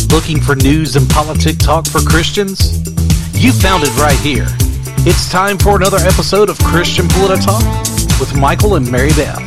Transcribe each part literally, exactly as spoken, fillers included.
Looking for news and politic talk for Christians? You found it right here. It's time for another episode of Christian Polititalk with Michael and Mary Beth.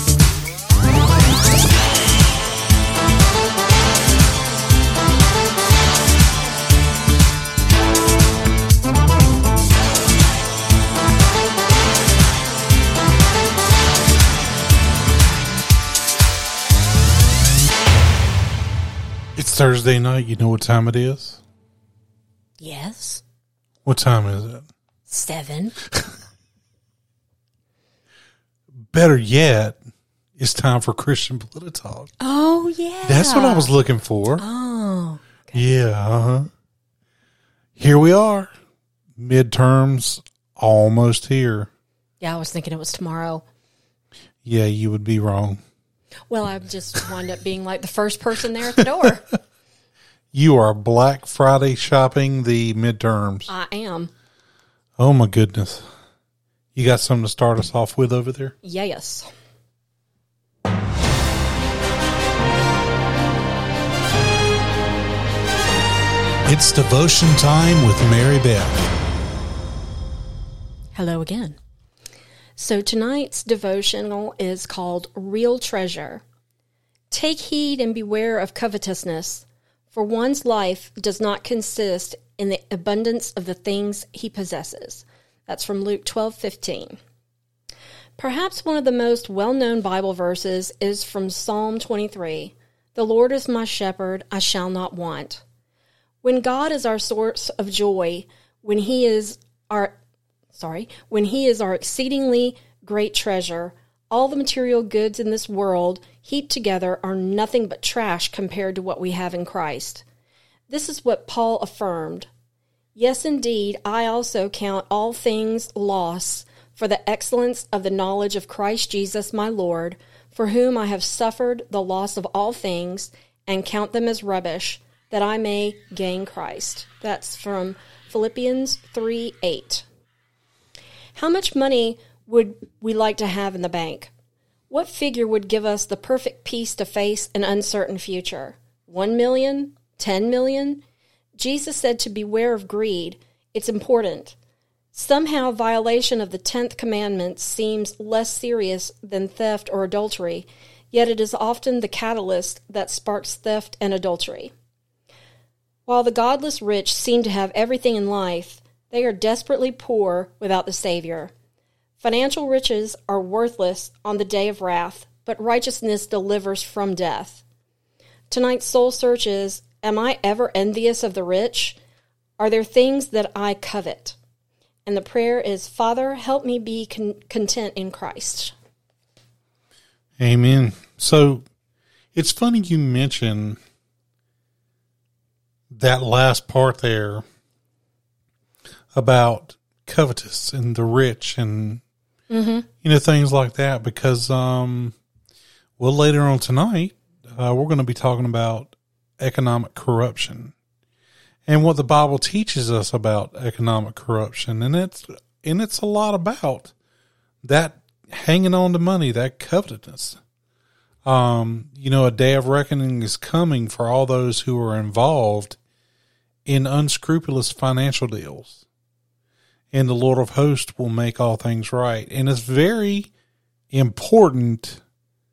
It's Thursday night. You know what time it is? Yes. What time is it? Seven. Better yet, it's time for Christian Polititalk. Oh, yeah. That's what I was looking for. Oh. Okay. Yeah, uh-huh. Here we are. Midterms almost here. Yeah, I was thinking it was tomorrow. Yeah, you would be wrong. Well, I just wound up being like the first person there at the door. You are Black Friday shopping the midterms. I am. Oh, my goodness. You got something to start us off with over there? Yes. It's devotion time with Mary Beth. Hello again. So tonight's devotional is called Real Treasure. Take heed and beware of covetousness, for one's life does not consist in the abundance of the things he possesses. That's from Luke twelve fifteen. Perhaps one of the most well-known Bible verses is from Psalm twenty-three. The Lord is my shepherd, I shall not want. When God is our source of joy, when he is our Sorry, when he is our exceedingly great treasure, all the material goods in this world heaped together are nothing but trash compared to what we have in Christ. This is what Paul affirmed. Yes, indeed, I also count all things loss for the excellence of the knowledge of Christ Jesus my Lord, for whom I have suffered the loss of all things, and count them as rubbish, that I may gain Christ. That's from Philippians three eight. How much money would we like to have in the bank? What figure would give us the perfect peace to face an uncertain future? One million? Ten million? Jesus said to beware of greed. It's important. Somehow violation of the tenth commandment seems less serious than theft or adultery, yet it is often the catalyst that sparks theft and adultery. While the godless rich seem to have everything in life, they are desperately poor without the Savior. Financial riches are worthless on the day of wrath, but righteousness delivers from death. Tonight's soul search is, am I ever envious of the rich? Are there things that I covet? And the prayer is, Father, help me be con- content in Christ. Amen. So it's funny you mention that last part there about covetous and the rich and, mm-hmm. you know, things like that, because, um, well, later on tonight, uh, we're going to be talking about economic corruption and what the Bible teaches us about economic corruption. And it's, and it's a lot about that hanging on to money, that covetousness. Um, you know, a day of reckoning is coming for all those who are involved in unscrupulous financial deals. And the Lord of hosts will make all things right. And it's very important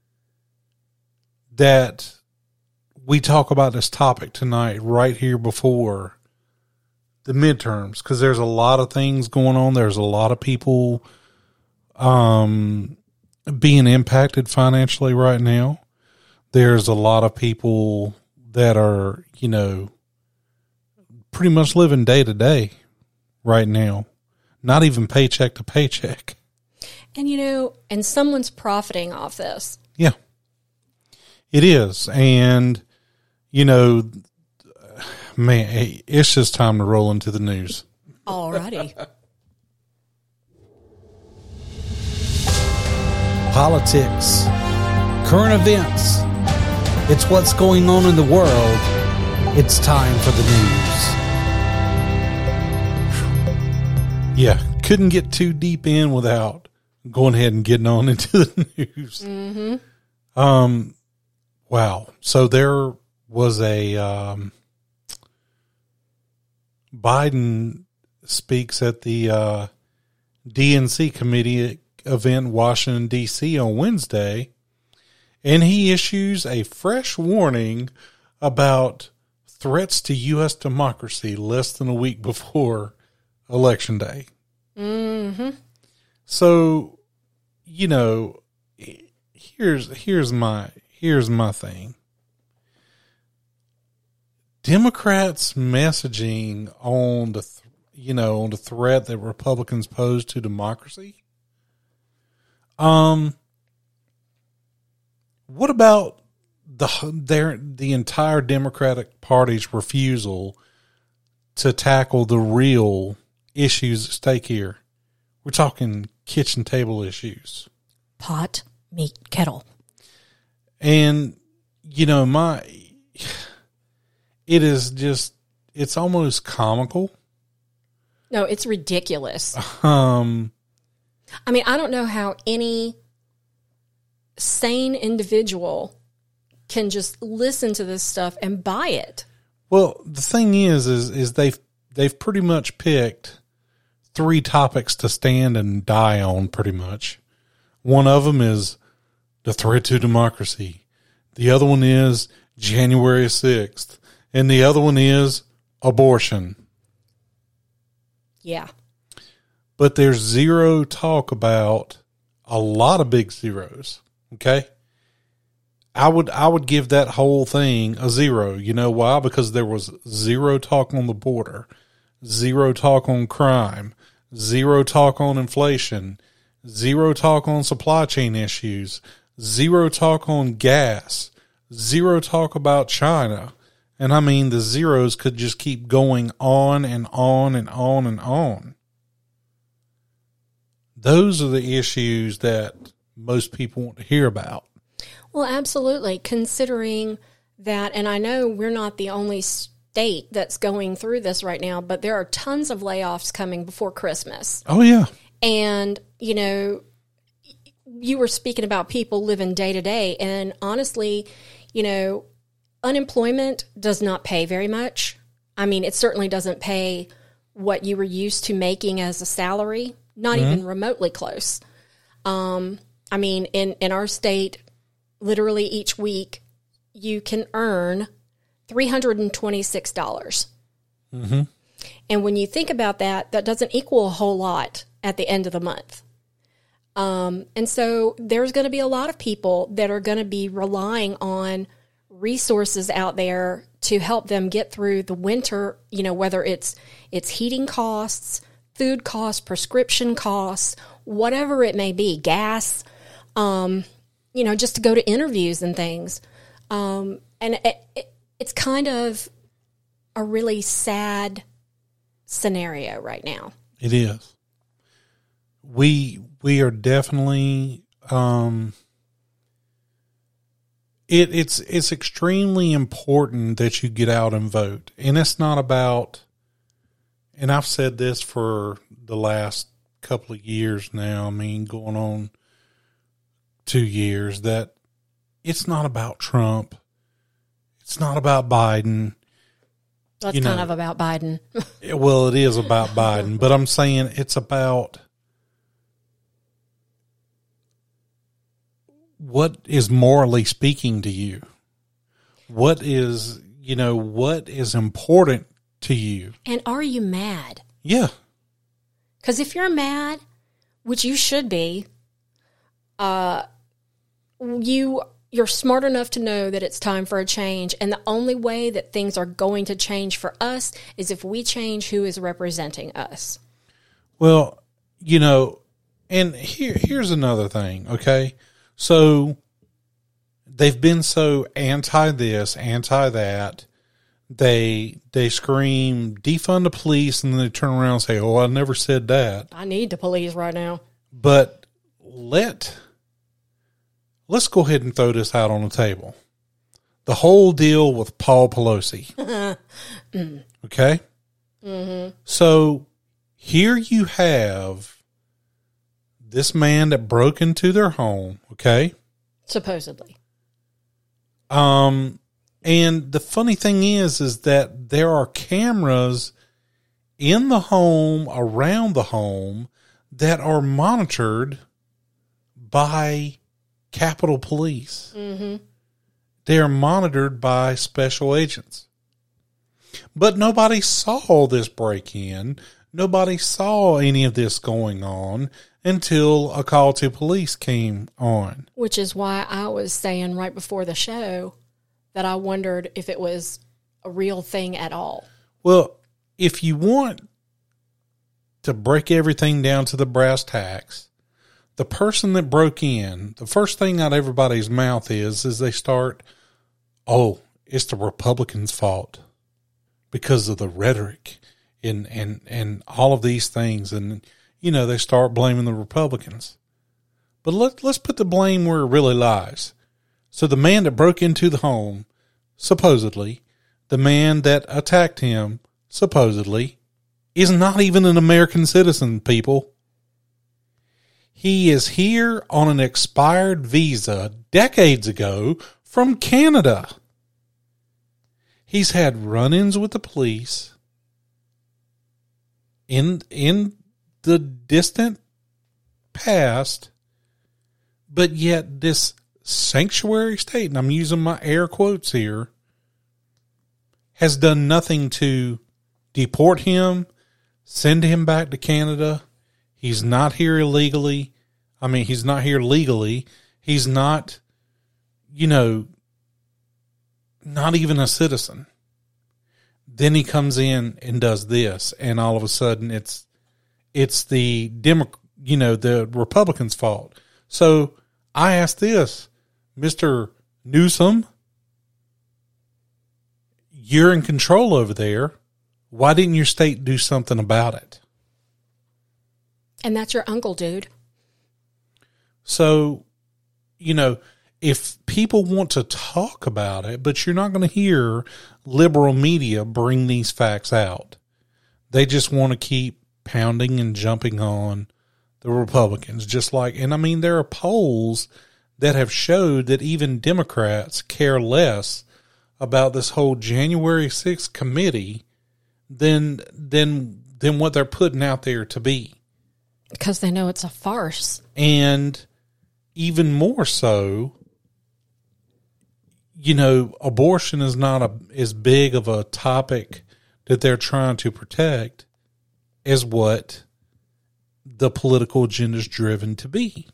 that we talk about this topic tonight right here before the midterms, because there's a lot of things going on. There's a lot of people um, being impacted financially right now. There's a lot of people that are, you know, pretty much living day to day right now. Not even paycheck to paycheck. And, you know, and someone's profiting off this. Yeah, it is. And, you know, man, it's just time to roll into the news. All righty. Politics, current events. It's what's going on in the world. It's time for the news. Yeah, couldn't get too deep in without going ahead and getting on into the news. Mm-hmm. Um, wow. So there was a um, Biden speaks at the uh, D N C committee event in Washington, D C on Wednesday, and he issues a fresh warning about threats to U S democracy less than a week before Election Day. Mm-hmm. So, you know, here's here's my here's my thing. Democrats' messaging on the th- you know on the threat that Republicans pose to democracy. Um, what about the their the entire Democratic Party's refusal to tackle the real issues at stake here? We're talking kitchen table issues. Pot, meat, kettle. And, you know, my, it is just, it's almost comical. No, it's ridiculous. Um, I mean, I don't know how any sane individual can just listen to this stuff and buy it. well, the thing is, is, is they've, they've pretty much picked three topics to stand and die on, pretty much. One of them is the threat to democracy. The other one is January sixth. And the other one is abortion. Yeah. But there's zero talk about a lot of big zeros. Okay. I would, I would give that whole thing a zero. You know why? Because there was zero talk on the border, zero talk on crime, zero talk on inflation, zero talk on supply chain issues, zero talk on gas, zero talk about China. And I mean, the zeros could just keep going on and on and on and on. Those are the issues that most people want to hear about. Well, absolutely. Considering that, and I know we're not the only state that's going through this right now, but there are tons of layoffs coming before Christmas. Oh, yeah. And, you know, you were speaking about people living day to day. And honestly, you know, unemployment does not pay very much. I mean, it certainly doesn't pay what you were used to making as a salary, not mm-hmm. even remotely close. Um, I mean, in, in our state, literally each week, you can earn three hundred twenty-six dollars. Mm-hmm. And when you think about that, that doesn't equal a whole lot at the end of the month. Um, and so there's going to be a lot of people that are going to be relying on resources out there to help them get through the winter, you know, whether it's it's heating costs, food costs, prescription costs, whatever it may be, gas, um, you know, just to go to interviews and things. Um, and it, it, it's kind of a really sad scenario right now. It is. We we are definitely um, it it's it's extremely important that you get out and vote. And it's not about, and I've said this for the last couple of years now, I mean going on two years, that it's not about Trump. It's not about Biden. That's you know, kind of about Biden. Well, it is about Biden, but I'm saying it's about what is morally speaking to you. What is, you know, what is important to you? And are you mad? Yeah. Because if you're mad, which you should be, uh, you you're smart enough to know that it's time for a change, and the only way that things are going to change for us is if we change who is representing us. Well, you know, and here here's another thing, okay? So they've been so anti this, anti that. They they scream defund the police, and then they turn around and say, "Oh, I never said that." I need the police right now. But let let's go ahead and throw this out on the table. The whole deal with Paul Pelosi. mm. Okay? Mm-hmm. So here you have this man that broke into their home, okay? Supposedly. Um, and the funny thing is, is that there are cameras in the home, around the home, that are monitored by Capitol Police. Mm-hmm. They are monitored by special agents. But nobody saw this break-in. Nobody saw any of this going on until a call to police came on. Which is why I was saying right before the show that I wondered if it was a real thing at all. Well, if you want to break everything down to the brass tacks, the person that broke in, the first thing out of everybody's mouth is, is they start, oh, it's the Republicans' fault because of the rhetoric and, and, and all of these things. And, you know, they start blaming the Republicans. But let, let's put the blame where it really lies. So the man that broke into the home, supposedly, the man that attacked him, supposedly, is not even an American citizen, people. He is here on an expired visa decades ago from Canada. He's had run-ins with the police in in the distant past, but yet this sanctuary state, and I'm using my air quotes here, has done nothing to deport him, send him back to Canada. He's not here illegally. I mean, he's not here legally. He's not, you know, not even a citizen. Then he comes in and does this, and all of a sudden it's it's the Demo, you know, the Republicans' fault. So I ask this, Mister Newsom, you're in control over there. Why didn't your state do something about it? And that's your uncle, dude. So, you know, if people want to talk about it, but you're not going to hear liberal media bring these facts out. They just want to keep pounding and jumping on the Republicans, just like, and I mean, there are polls that have showed that even Democrats care less about this whole January sixth committee than, than, than what they're putting out there to be. Because they know it's a farce. And even more so, you know, abortion is not a, as big of a topic that they're trying to protect as what the political agenda is driven to be.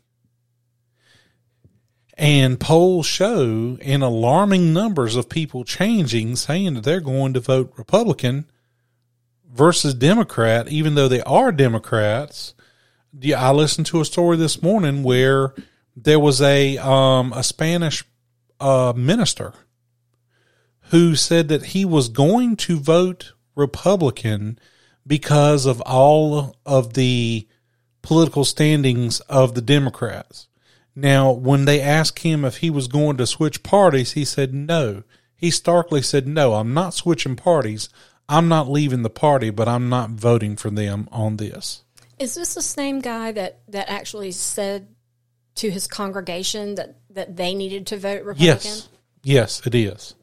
And polls show in alarming numbers of people changing, saying that they're going to vote Republican versus Democrat, even though they are Democrats. I listened to a story this morning where there was a um, a Spanish uh, minister who said that he was going to vote Republican because of all of the political standings of the Democrats. Now, when they asked him if he was going to switch parties, he said no. He starkly said, no, I'm not switching parties. I'm not leaving the party, but I'm not voting for them on this. Is this the same guy that, that actually said to his congregation that, that they needed to vote Republican? Yes. Yes, it is.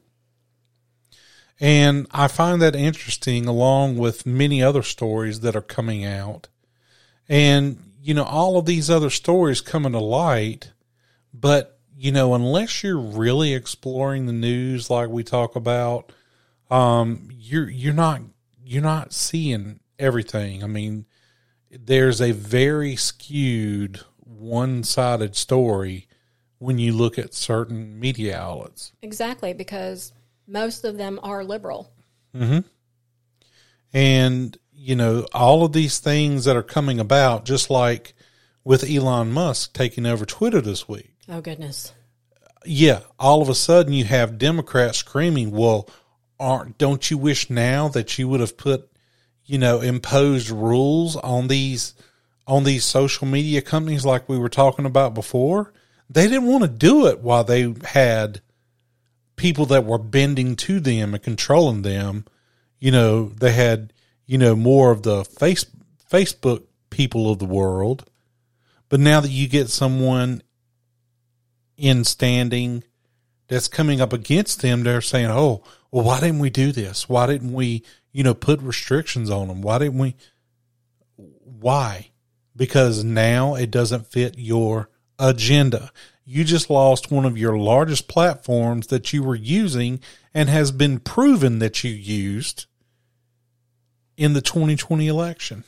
And I find that interesting, along with many other stories that are coming out. And, you know, all of these other stories coming to light, but, you know, unless you're really exploring the news like we talk about, um, you're, you're not, you're not seeing everything. I mean, there's a very skewed, one-sided story when you look at certain media outlets. Exactly, because most of them are liberal. Mm-hmm. And, you know, all of these things that are coming about, just like with Elon Musk taking over Twitter this week. Oh, goodness. Yeah, all of a sudden you have Democrats screaming, well, aren't, don't you wish now that you would have put, you know, imposed rules on these on these social media companies like we were talking about before? They didn't want to do it while they had people that were bending to them and controlling them. You know, they had, you know, more of the face, Facebook people of the world. But now that you get someone in standing that's coming up against them, they're saying, oh, well, why didn't we do this? Why didn't we, you know, put restrictions on them? Why didn't we? Why? Because now it doesn't fit your agenda. You just lost one of your largest platforms that you were using and has been proven that you used in the twenty twenty election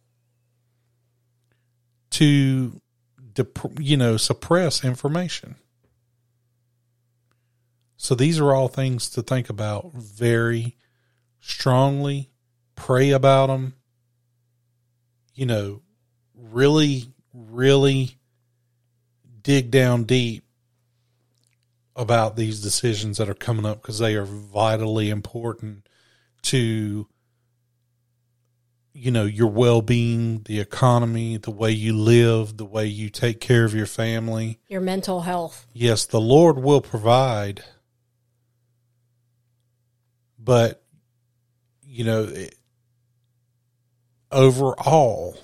to, you know, suppress information. So these are all things to think about very strongly. Pray about them. You know, really, really dig down deep about these decisions that are coming up, because they are vitally important to, you know, your well-being, the economy, the way you live, the way you take care of your family, your mental health. Yes, the Lord will provide, but, you know, it, overall,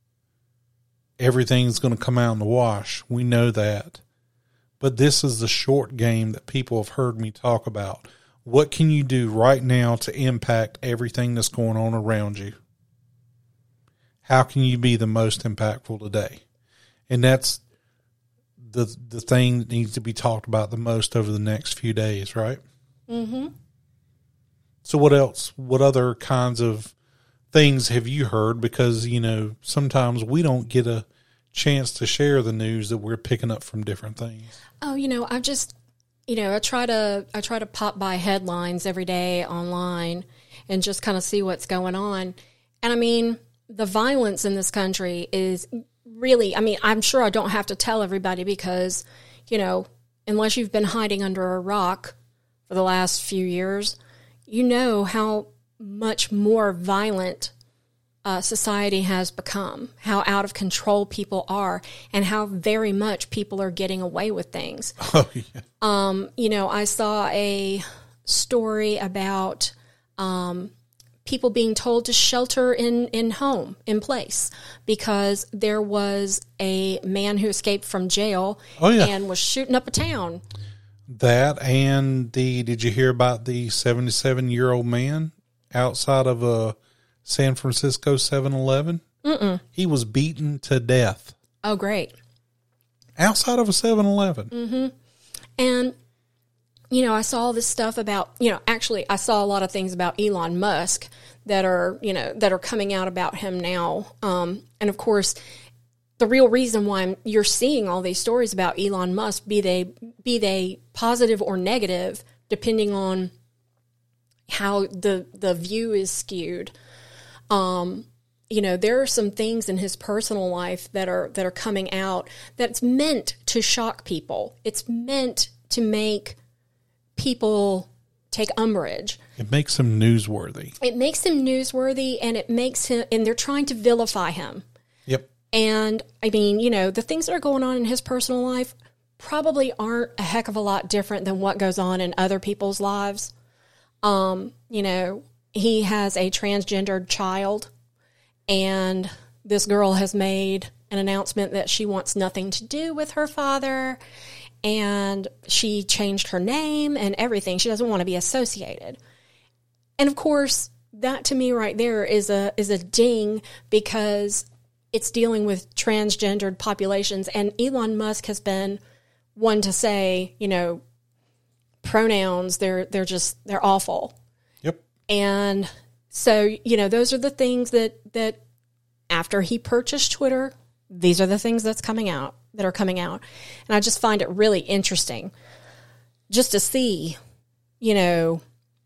everything's going to come out in the wash. We know that. But this is the short game that people have heard me talk about. What can you do right now to impact everything that's going on around you? How can you be the most impactful today? And that's the the thing that needs to be talked about the most over the next few days, right? Mm-hmm. So what else? What other kinds of things have you heard? Because, you know, sometimes we don't get a chance to share the news that we're picking up from different things. Oh, you know, I just, you know, I try to, I try to pop by headlines every day online and just kind of see what's going on. And I mean, the violence in this country is really, I mean, I'm sure I don't have to tell everybody because, you know, unless you've been hiding under a rock for the last few years, you know how much more violent uh, society has become, how out of control people are, and how very much people are getting away with things. Oh, yeah. Um, you know, I saw a story about um, people being told to shelter in, in home, in place, because there was a man who escaped from jail oh, yeah. and was shooting up a town. That and the, did you hear about the seventy-seven-year-old man outside of a San Francisco seven eleven? Mm-mm. He was beaten to death. Oh, great. Outside of a seven eleven. Mm-hmm. And, you know, I saw all this stuff about, you know, actually I saw a lot of things about Elon Musk that are, you know, that are coming out about him now. Um, and, of course, the real reason why I'm, you're seeing all these stories about Elon Musk, be they be they positive or negative, depending on how the the view is skewed. Um, you know, there are some things in his personal life that are that are coming out that's meant to shock people. It's meant to make people take umbrage. It makes him newsworthy. It makes him newsworthy, and it makes him, and they're trying to vilify him. Yep. And, I mean, you know, the things that are going on in his personal life probably aren't a heck of a lot different than what goes on in other people's lives. Um, you know, he has a transgendered child, and this girl has made an announcement that she wants nothing to do with her father, and she changed her name and everything. She doesn't want to be associated. And, of course, that to me right there is a is a ding, because it's dealing with transgendered populations, and Elon Musk has been one to say, you know, pronouns, they're they're just they're awful. Yep. And so, you know, those are the things that that after he purchased Twitter, these are the things that's coming out that are coming out. And I just find it really interesting just to see, you know,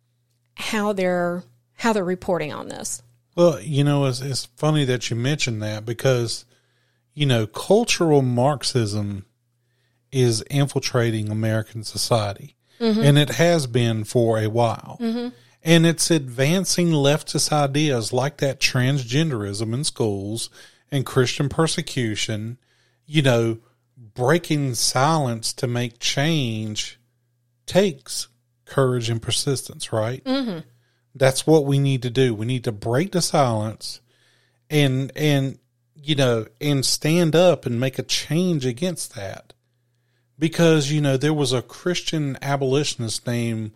how they're how they're reporting on this. Well, you know, it's, it's funny that you mentioned that, because, you know, cultural Marxism is infiltrating American society, mm-hmm. and it has been for a while. Mm-hmm. And it's advancing leftist ideas like that transgenderism in schools and Christian persecution, you know, breaking silence to make change takes courage and persistence, right? Mm-hmm. That's what we need to do. We need to break the silence and, and, you know, and stand up and make a change against that. Because, you know, there was a Christian abolitionist named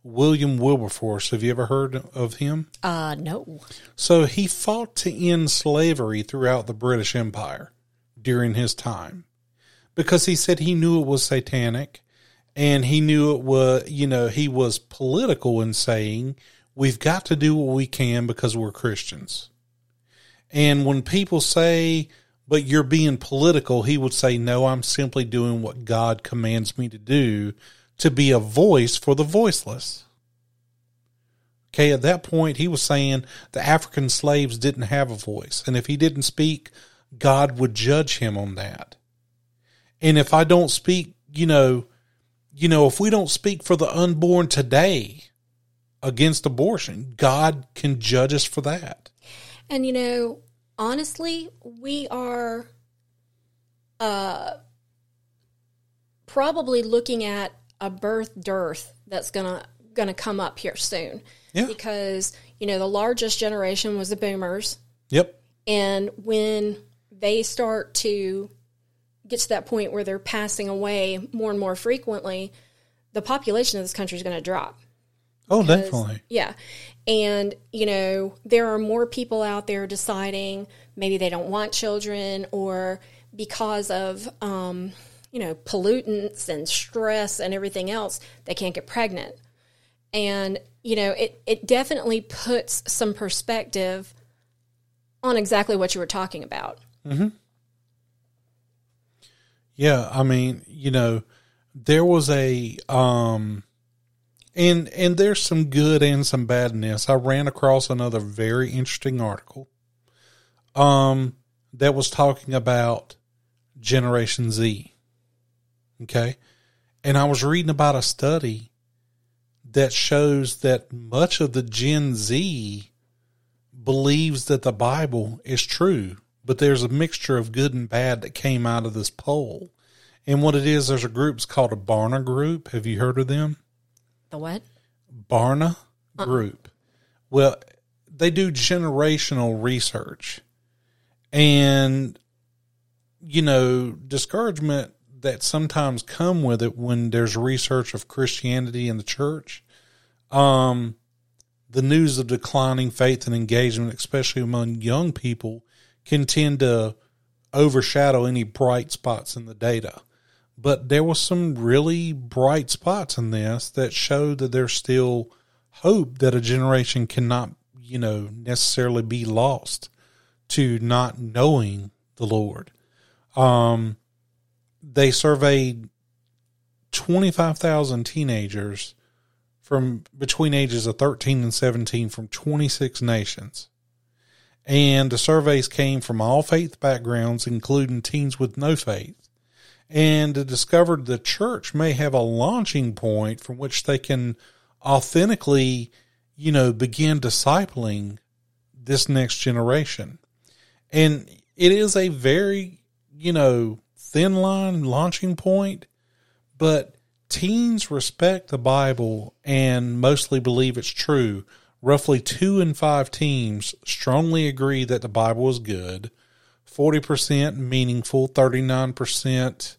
William Wilberforce. Have you ever heard of him? Uh, no. So he fought to end slavery throughout the British Empire during his time because he said he knew it was satanic, and he knew it was, you know, he was political in saying we've got to do what we can because we're Christians. And when people say, but you're being political, he would say, no, I'm simply doing what God commands me to do, to be a voice for the voiceless. Okay, at that point, he was saying the African slaves didn't have a voice. And if he didn't speak, God would judge him on that. And if I don't speak, you know, you know, if we don't speak for the unborn today against abortion, God can judge us for that. And, you know, honestly, we are uh, probably looking at a birth dearth that's gonna gonna come up here soon. Yeah. Because, you know, the largest generation was the boomers. Yep. And when they start to get to that point where they're passing away more and more frequently, the population of this country is going to drop. Oh, Because, definitely. Yeah. And, you know, there are more people out there deciding maybe they don't want children, or because of, um, you know, pollutants and stress and everything else, they can't get pregnant. And, you know, it, it definitely puts some perspective on exactly what you were talking about. Mm-hmm. Yeah, I mean, you know, there was a, um, and and there's some good and some bad in this. I ran across another very interesting article um, that was talking about Generation Z. Okay? And I was reading about a study that shows that much of the Gen Z believes that the Bible is true, but there's a mixture of good and bad that came out of this poll. And what it is, there's a group, it's called a Barna Group. Have you heard of them? The what? Barna Group. Well, they do generational research. And, you know, discouragement that sometimes come with it when there's research of Christianity in the church. Um, the news of declining faith and engagement, especially among young people, can tend to overshadow any bright spots in the data. But there was some really bright spots in this that showed that there's still hope that a generation cannot, you know, necessarily be lost to not knowing the Lord. Um, they surveyed twenty-five thousand teenagers from between ages of thirteen and seventeen from twenty-six nations. And the surveys came from all faith backgrounds, including teens with no faith. And discovered the church may have a launching point from which they can authentically, you know, begin discipling this next generation. And it is a very, you know, thin line launching point, but teens respect the Bible and mostly believe it's true. Roughly two in five teens strongly agree that the Bible is good. forty percent meaningful, thirty-nine percent,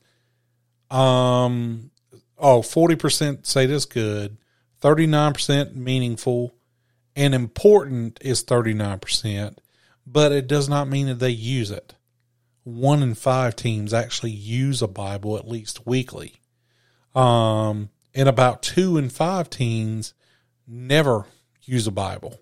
um, oh, forty percent say this good, thirty-nine percent meaningful, and important is thirty-nine percent, but it does not mean that they use it. One in five teens actually use a Bible at least weekly. Um, and about two in five teens never use a Bible.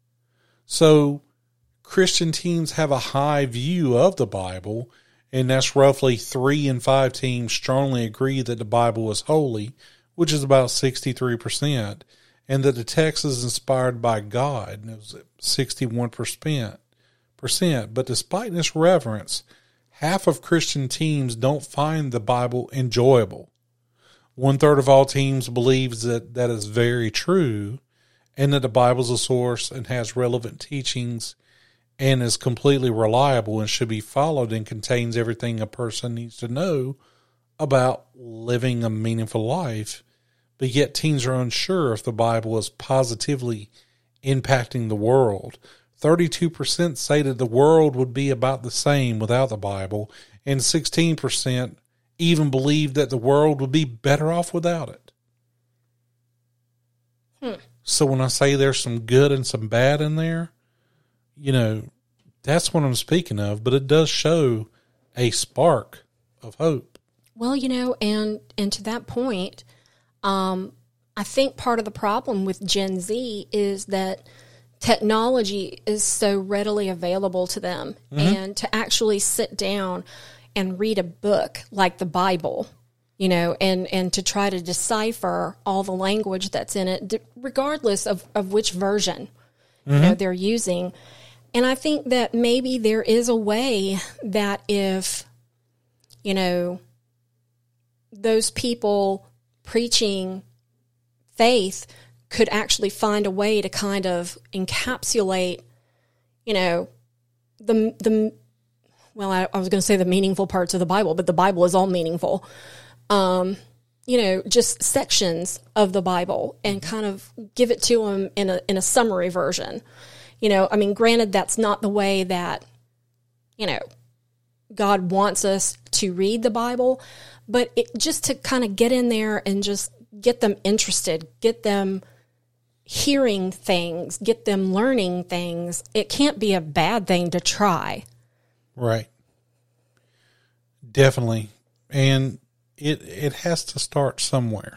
So Christian teens have a high view of the Bible, and that's roughly three in five teens strongly agree that the Bible is holy, which is about sixty-three percent, and that the text is inspired by God, and it was sixty-one percent. But despite this reverence, half of Christian teens don't find the Bible enjoyable. One third of all teens believes that that is very true, and that the Bible is a source and has relevant teachings and is completely reliable and should be followed and contains everything a person needs to know about living a meaningful life. But yet teens are unsure if the Bible is positively impacting the world. thirty-two percent say that the world would be about the same without the Bible, and sixteen percent even believe that the world would be better off without it. Hmm. So when I say there's some good and some bad in there, you know, that's what I'm speaking of. But it does show a spark of hope. Well, you know, and and to that point, um, I think part of the problem with Gen Z is that technology is so readily available to them, mm-hmm. and to actually sit down and read a book like the Bible, you know, and, and to try to decipher all the language that's in it, regardless of, of which version, mm-hmm. you know, they're using. And I think that maybe there is a way that if, you know, those people preaching faith could actually find a way to kind of encapsulate, you know, the, the well, I, I was going to say the meaningful parts of the Bible, but the Bible is all meaningful. Um, you know, just sections of the Bible and kind of give it to them in a in a summary version. You know, I mean, granted, that's not the way that, you know, God wants us to read the Bible, but it, just to kind of get in there and just get them interested, get them hearing things, get them learning things. It can't be a bad thing to try. Right. Definitely. And it it has to start somewhere.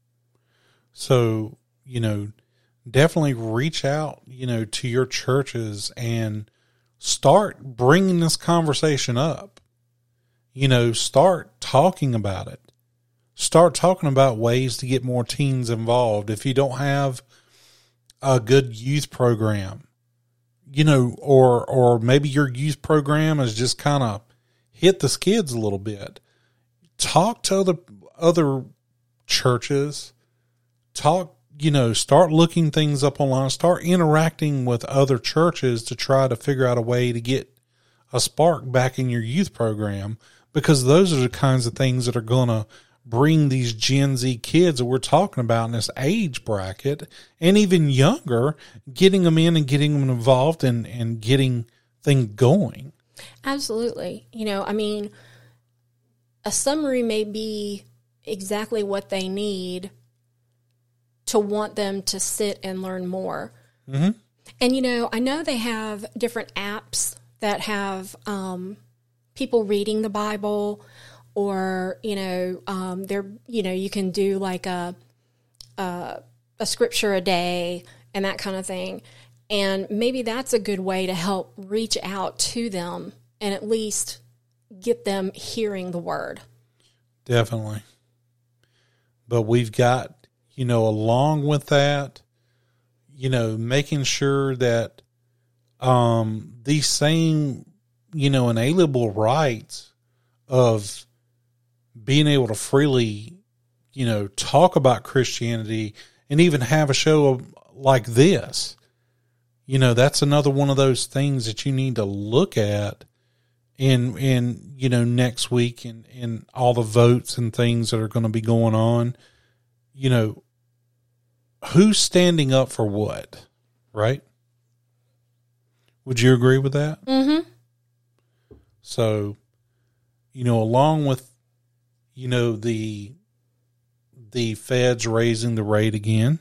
So, you know, definitely reach out, you know, to your churches and start bringing this conversation up. You know, start talking about it. Start talking about ways to get more teens involved. If you don't have a good youth program, you know, or or maybe your youth program has just kind of hit the skids a little bit. Talk to other other churches. Talk, you know, start looking things up online. Start interacting with other churches to try to figure out a way to get a spark back in your youth program, because those are the kinds of things that are going to bring these Gen Z kids that we're talking about in this age bracket, and even younger, getting them in and getting them involved and, and getting things going. Absolutely. You know, I mean, a summary may be exactly what they need to want them to sit and learn more. Mm-hmm. And, you know, I know they have different apps that have um, people reading the Bible, or, you know, um, they're, you know, you can do like a, a a scripture a day and that kind of thing. And maybe that's a good way to help reach out to them and at least get them hearing the word. Definitely. But we've got, you know, along with that, you know, making sure that um, these same, you know, inalienable rights of being able to freely, you know, talk about Christianity and even have a show like this, you know, that's another one of those things that you need to look at in, in, you know, next week and, and all the votes and things that are going to be going on. You know, who's standing up for what, right? Would you agree with that? Mm-hmm. So, you know, along with, you know, the the feds raising the rate again,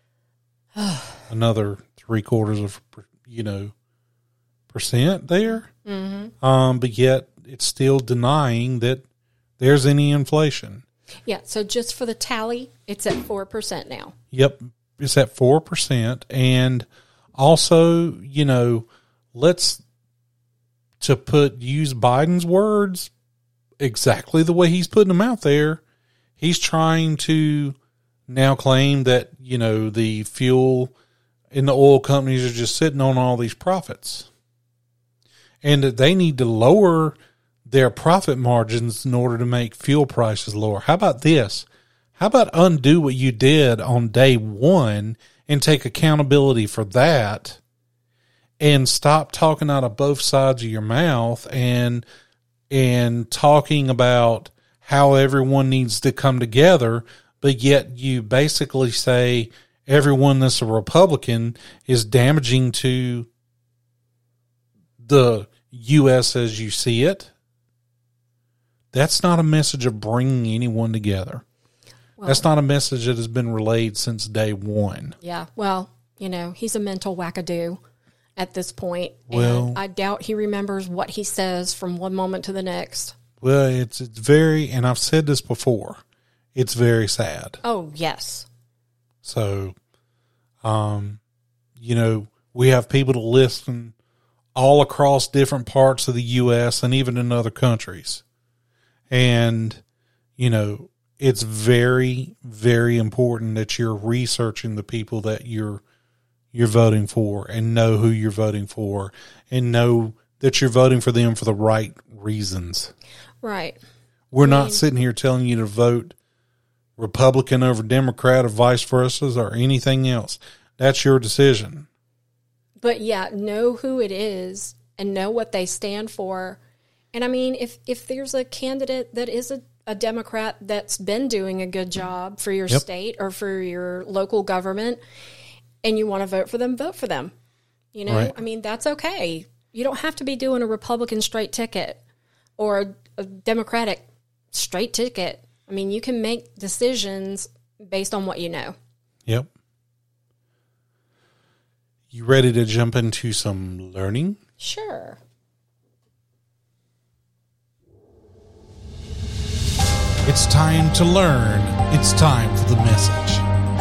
another three quarters of, you know, percent there. Mm-hmm. Um, but yet it's still denying that there's any inflation. Yeah. So just for the tally, it's at four percent now. Yep. It's at four percent. And also, you know, let's, to put, use Biden's words exactly the way he's putting them out there. He's trying to now claim that, you know, the fuel and the oil companies are just sitting on all these profits, and that they need to lower their profit margins in order to make fuel prices lower. How about this? How about undo what you did on day one and take accountability for that, and stop talking out of both sides of your mouth and and talking about how everyone needs to come together, but yet you basically say everyone that's a Republican is damaging to the U S as you see it. That's not a message of bringing anyone together. Well, That's not a message that has been relayed since day one. Yeah. Well, you know, he's a mental wackadoo at this point. Well, and I doubt he remembers what he says from one moment to the next. Well, it's it's very, and I've said this before, it's very sad. Oh, yes. So, um, you know, we have people to listen all across different parts of the U S and even in other countries. And, you know, it's very, very important that you're researching the people that you're you're voting for and know who you're voting for and know that you're voting for them for the right reasons. Right. We're I not mean, sitting here telling you to vote Republican over Democrat or vice versa or anything else. That's your decision. But yeah, know who it is and know what they stand for. And I mean, if, if there's a candidate that is a, a Democrat that's been doing a good job for your Yep. state or for your local government and you want to vote for them, vote for them. You know, Right. I mean, that's okay. You don't have to be doing a Republican straight ticket or a, a Democratic straight ticket. I mean, you can make decisions based on what you know. Yep. You ready to jump into some learning? Sure. It's time to learn. It's time for the message.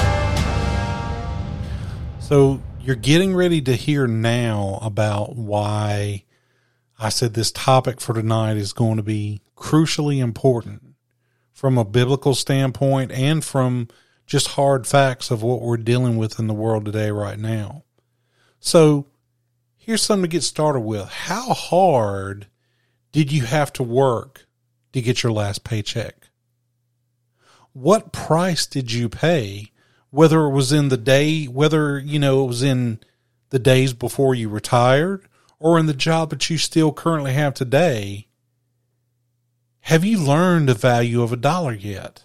So you're getting ready to hear now about why I said this topic for tonight is going to be crucially important from a biblical standpoint and from just hard facts of what we're dealing with in the world today right now. So here's something to get started with. How hard did you have to work to get your last paycheck? What price did you pay, whether it was in the day, whether, you know, it was in the days before you retired or in the job that you still currently have today? Have you learned the value of a dollar yet?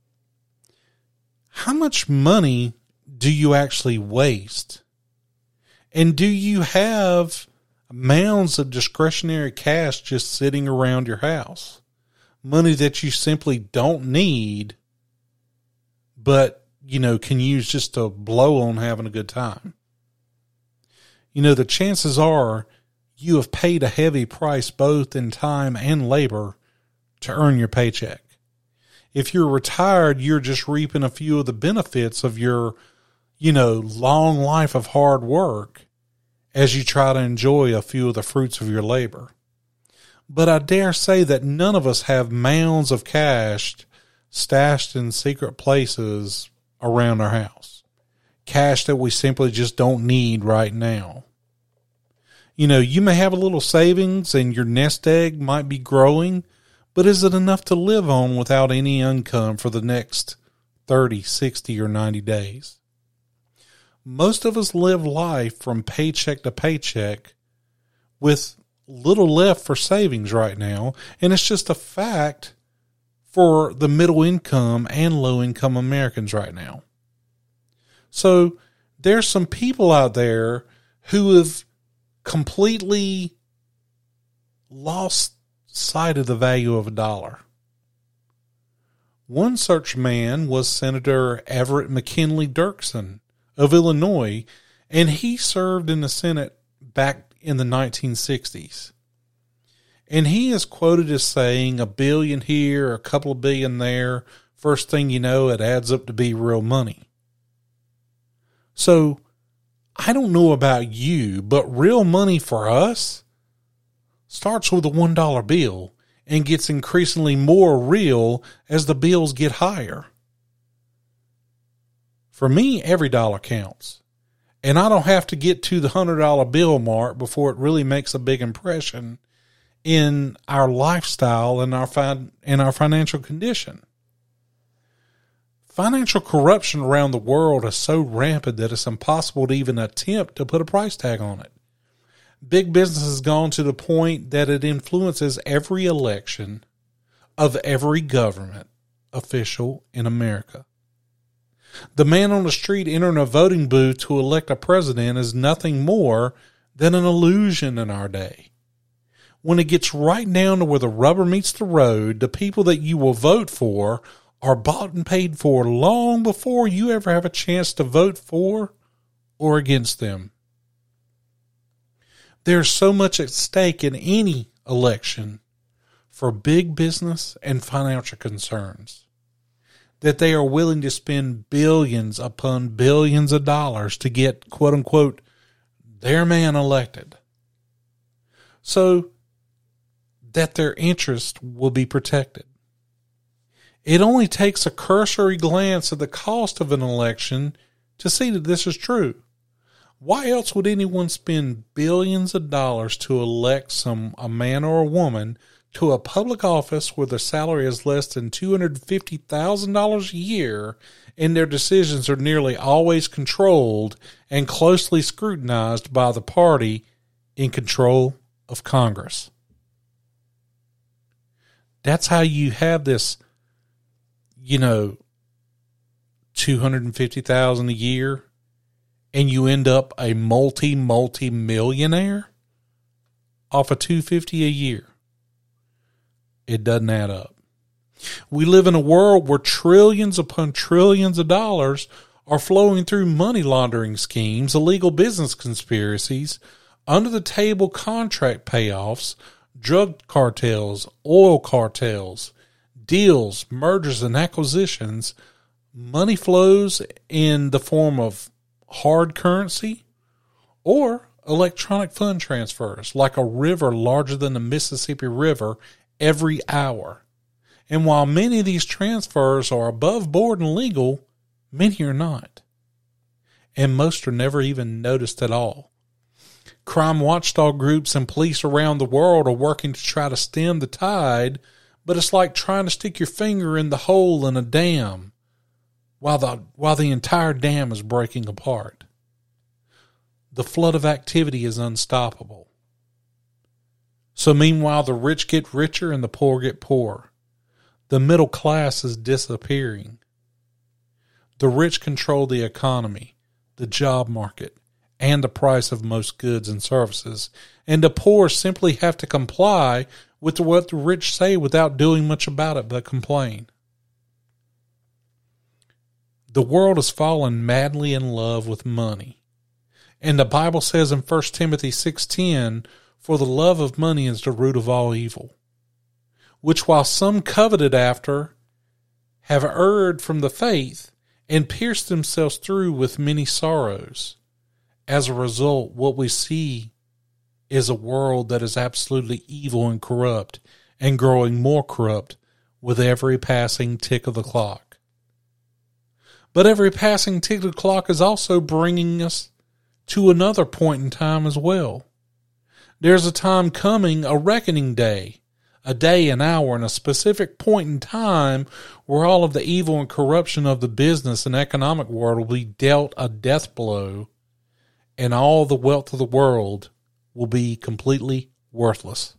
How much money do you actually waste? And do you have mounds of discretionary cash just sitting around your house? Money that you simply don't need, but, you know, can use just to blow on having a good time. You know, the chances are you have paid a heavy price both in time and labor to earn your paycheck. If you're retired, you're just reaping a few of the benefits of your, you know, long life of hard work as you try to enjoy a few of the fruits of your labor. But I dare say that none of us have mounds of cash stashed in secret places around our house. Cash that we simply just don't need right now. You know, you may have a little savings and your nest egg might be growing, but is it enough to live on without any income for the next thirty, sixty, or ninety days? Most of us live life from paycheck to paycheck with little left for savings right now, and it's just a fact for the middle income and low income Americans right now. So there's some people out there who have completely lost sight of the value of a dollar. One such man was Senator Everett McKinley Dirksen of Illinois, and he served in the Senate back in the nineteen sixties. And he is quoted as saying a billion here, a couple of billion there. First thing you know, it adds up to be real money. So I don't know about you, but real money for us starts with a one dollar bill and gets increasingly more real as the bills get higher. For me, every dollar counts. And I don't have to get to the one hundred dollar bill mark before it really makes a big impression in our lifestyle and our fin- and our financial condition. Financial corruption around the world is so rampant that it's impossible to even attempt to put a price tag on it. Big business has gone to the point that it influences every election of every government official in America. The man on the street entering a voting booth to elect a president is nothing more than an illusion in our day. When it gets right down to where the rubber meets the road, the people that you will vote for are bought and paid for long before you ever have a chance to vote for or against them. There's so much at stake in any election for big business and financial concerns that they are willing to spend billions upon billions of dollars to get, quote unquote, their man elected, so that their interest will be protected. It only takes a cursory glance at the cost of an election to see that this is true. Why else would anyone spend billions of dollars to elect some a man or a woman to a public office where their salary is less than two hundred fifty thousand dollars a year, and their decisions are nearly always controlled and closely scrutinized by the party in control of Congress? That's how you have this, you know, two hundred fifty thousand dollars a year, and you end up a multi, multi-millionaire off of two hundred fifty thousand dollars a year. It doesn't add up. We live in a world where trillions upon trillions of dollars are flowing through money laundering schemes, illegal business conspiracies, under-the-table contract payoffs, drug cartels, oil cartels, deals, mergers, and acquisitions. Money flows in the form of hard currency or electronic fund transfers, like a river larger than the Mississippi River, every hour. And while many of these transfers are above board and legal, many are not. And most are never even noticed at all. Crime watchdog groups and police around the world are working to try to stem the tide, but it's like trying to stick your finger in the hole in a dam while the, while the entire dam is breaking apart. The flood of activity is unstoppable. So meanwhile, the rich get richer and the poor get poorer. The middle class is disappearing. The rich control the economy, the job market, and the price of most goods and services, and the poor simply have to comply with what the rich say without doing much about it but complain. The world has fallen madly in love with money. And the Bible says in First Timothy six ten, "For the love of money is the root of all evil, which while some coveted after, have erred from the faith, and pierced themselves through with many sorrows." As a result, what we see is a world that is absolutely evil and corrupt, and growing more corrupt with every passing tick of the clock. But every passing tick of the clock is also bringing us to another point in time as well. There's a time coming, a reckoning day, a day, an hour, and a specific point in time where all of the evil and corruption of the business and economic world will be dealt a death blow, and all the wealth of the world will be completely worthless.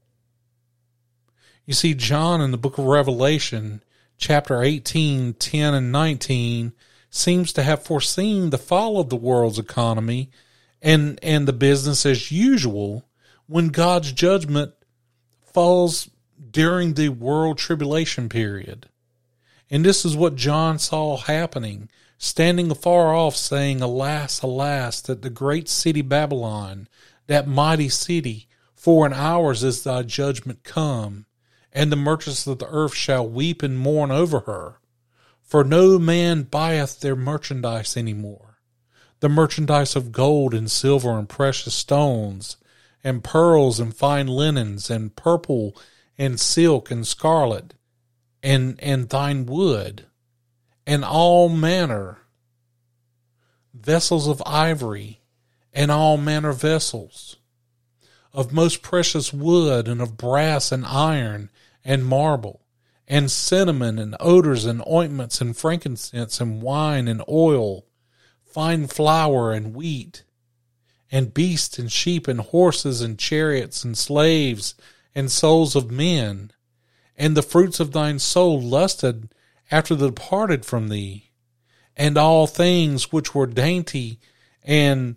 You see, John in the book of Revelation, chapter eighteen, ten, and nineteen, seems to have foreseen the fall of the world's economy and, and the business as usual when God's judgment falls during the world tribulation period. And this is what John saw happening, standing afar off, saying, "Alas, alas, that the great city Babylon, that mighty city, for in hours is thy judgment come, and the merchants of the earth shall weep and mourn over her. For no man buyeth their merchandise any more, the merchandise of gold and silver and precious stones, and pearls and fine linens, and purple and silk and scarlet, and, and thine wood, and all manner vessels of ivory, and all manner vessels of most precious wood, and of brass and iron and marble, and cinnamon and odors and ointments and frankincense and wine and oil, fine flour and wheat, and beasts and sheep and horses and chariots and slaves and souls of men. And the fruits of thine soul lusted after the departed from thee, and all things which were dainty and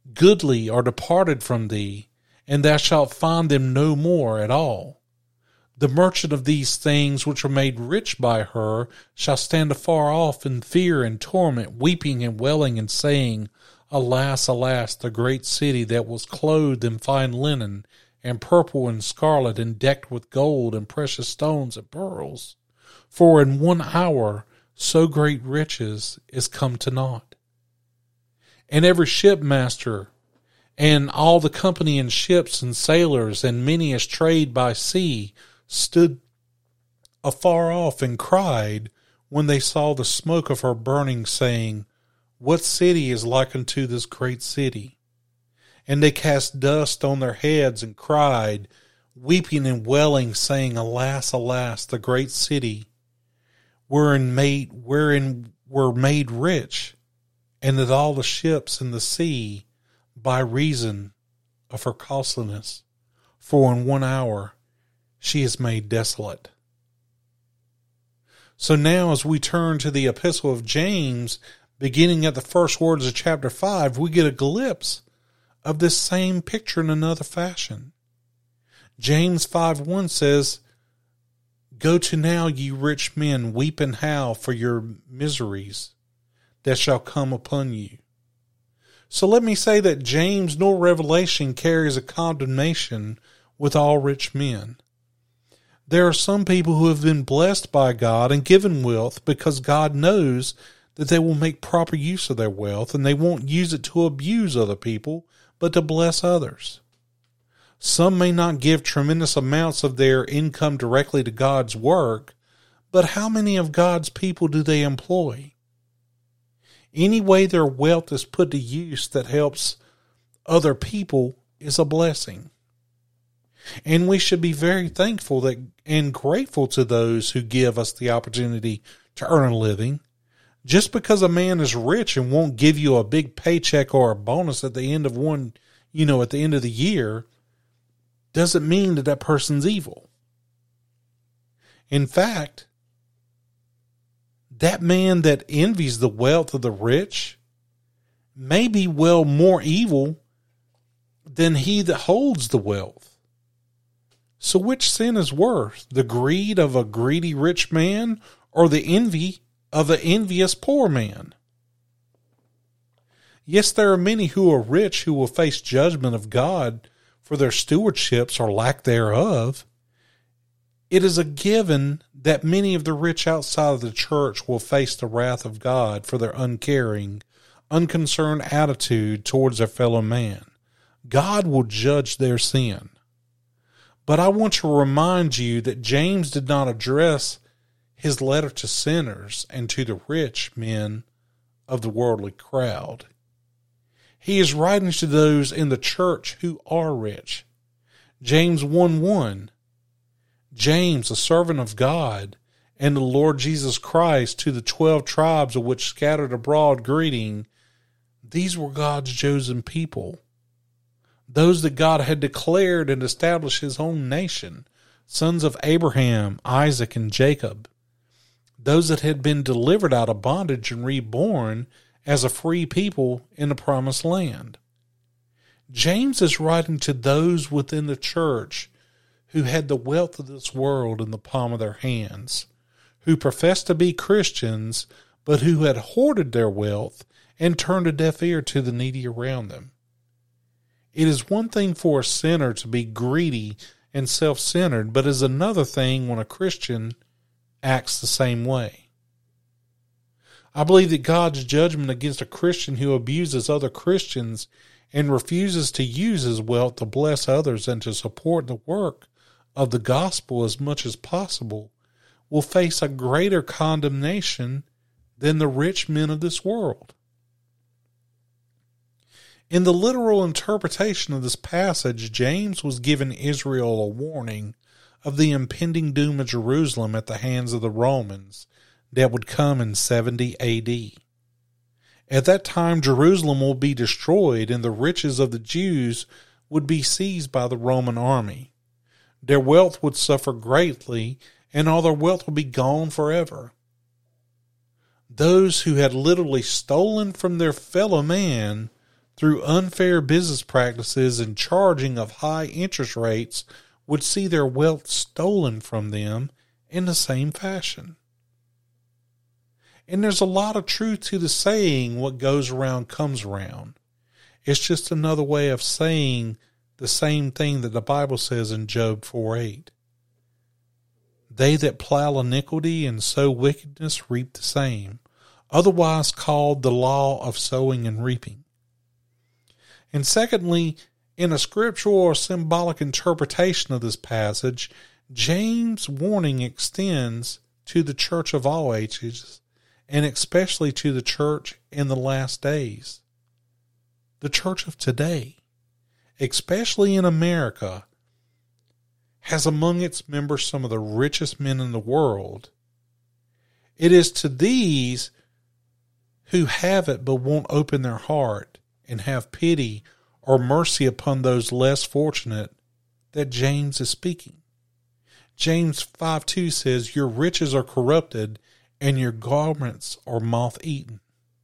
goodly are departed from thee, and thou shalt find them no more at all. The merchant of these things which are made rich by her shall stand afar off in fear and torment, weeping and wailing and saying, Alas, alas, the great city that was clothed in fine linen and purple and scarlet and decked with gold and precious stones and pearls. For in one hour so great riches is come to naught. And every shipmaster and all the company in ships and sailors and many as trade by sea stood afar off and cried when they saw the smoke of her burning, saying, What city is like unto this great city? And they cast dust on their heads and cried, weeping and wailing, saying, Alas, alas, the great city, wherein made wherein were made rich, and that all the ships in the sea, by reason of her costliness, for in one hour she is made desolate. So now as we turn to the epistle of James, beginning at the first words of chapter five, we get a glimpse of this same picture in another fashion. James five one says, Go to now, ye rich men, weep and howl for your miseries that shall come upon you. So let me say that James nor Revelation carries a condemnation with all rich men. There are some people who have been blessed by God and given wealth because God knows that they will make proper use of their wealth and they won't use it to abuse other people, but to bless others. Some may not give tremendous amounts of their income directly to God's work, but how many of God's people do they employ? Any way their wealth is put to use that helps other people is a blessing. And we should be very thankful that and grateful to those who give us the opportunity to earn a living. Just because a man is rich and won't give you a big paycheck or a bonus at the end of one, you know, at the end of the year, doesn't mean that that person's evil. In fact, that man that envies the wealth of the rich may be well more evil than he that holds the wealth. So which sin is worse, the greed of a greedy rich man or the envy of an envious poor man? Yes, there are many who are rich who will face judgment of God for their stewardships or lack thereof. It is a given that many of the rich outside of the church will face the wrath of God for their uncaring, unconcerned attitude towards their fellow man. God will judge their sin. But I want to remind you that James did not address his letter to sinners and to the rich men of the worldly crowd. He is writing to those in the church who are rich. James one one, James, a servant of God and the Lord Jesus Christ, to the twelve tribes of which scattered abroad greeting. These were God's chosen people, those that God had declared and established his own nation, sons of Abraham, Isaac, and Jacob, those that had been delivered out of bondage and reborn as a free people in the promised land. James is writing to those within the church who had the wealth of this world in the palm of their hands, who professed to be Christians, but who had hoarded their wealth and turned a deaf ear to the needy around them. It is one thing for a sinner to be greedy and self-centered, but it is another thing when a Christian acts the same way. I believe that God's judgment against a Christian who abuses other Christians and refuses to use his wealth to bless others and to support the work of the gospel as much as possible will face a greater condemnation than the rich men of this world. In the literal interpretation of this passage, James was giving Israel a warning of the impending doom of Jerusalem at the hands of the Romans that would come in seventy A D. At that time, Jerusalem will be destroyed and the riches of the Jews would be seized by the Roman army. Their wealth would suffer greatly and all their wealth would be gone forever. Those who had literally stolen from their fellow man through unfair business practices and charging of high interest rates would see their wealth stolen from them in the same fashion. And there's a lot of truth to the saying, what goes around comes around. It's just another way of saying the same thing that the Bible says in Job four eight. They that plow iniquity and sow wickedness reap the same, otherwise called the law of sowing and reaping. And secondly, in a scriptural or symbolic interpretation of this passage, James' warning extends to the church of all ages, and especially to the church in the last days. The church of today, especially in America, has among its members some of the richest men in the world. It is to these who have it but won't open their heart and have pity or mercy upon those less fortunate that James is speaking. James five two says, your riches are corrupted and your garments are moth-eaten.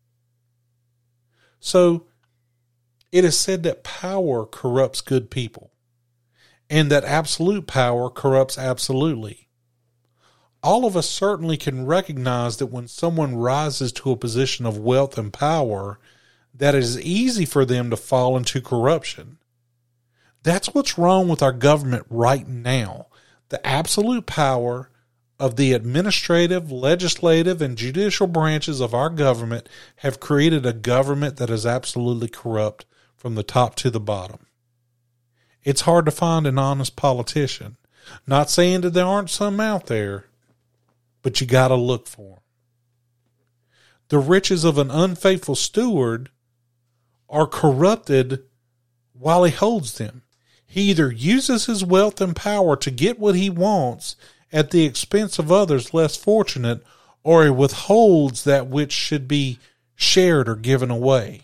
So, it is said that power corrupts good people, and that absolute power corrupts absolutely. All of us certainly can recognize that when someone rises to a position of wealth and power, that it is easy for them to fall into corruption. That's what's wrong with our government right now. The absolute power of the administrative, legislative, and judicial branches of our government have created a government that is absolutely corrupt from the top to the bottom. It's hard to find an honest politician. Not saying that there aren't some out there, but you got to look for them. The riches of an unfaithful steward are corrupted while he holds them. He either uses his wealth and power to get what he wants at the expense of others less fortunate, or he withholds that which should be shared or given away.